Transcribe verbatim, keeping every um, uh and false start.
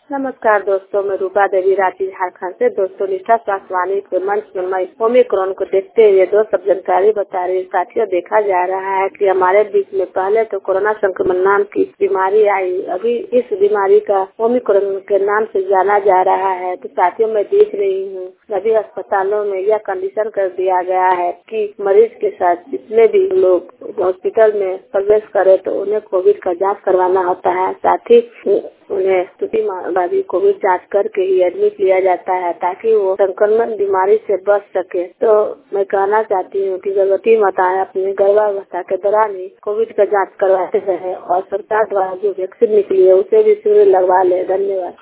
नमस्कार दोस्तों, मैं रूपा देवी रांची झारखंड से। दोस्तों, निष्ठा स्वास्थ्य वाणी के मंच में मैं ओमिक्रॉन को देखते हुए दो सब जानकारी बता रही हूँ। साथियों, देखा जा रहा है कि हमारे बीच में पहले तो कोरोना संक्रमण नाम की बीमारी आई, अभी इस बीमारी का ओमिक्रॉन के नाम से जाना जा रहा है। तो साथियों, मैं देख रही हूँ सभी अस्पतालों में यह कंडीशन कर दिया गया है कि मरीज के साथ जितने भी लोग हॉस्पिटल में प्रवेश करे तो उन्हें कोविड का जाँच करवाना होता है। साथ ही उन्हें स्थिति मामूली कोविड जांच करके ही एडमिट लिया जाता है ताकि वो संक्रमण बीमारी से बच सके। तो मैं कहना चाहती हूँ कि गर्भवती माताएं अपने गर्भावस्था के दौरान ही कोविड का जांच करवाते रहे और सरकार द्वारा जो वैक्सीन निकली है उसे भी जरूर लगवा ले। धन्यवाद।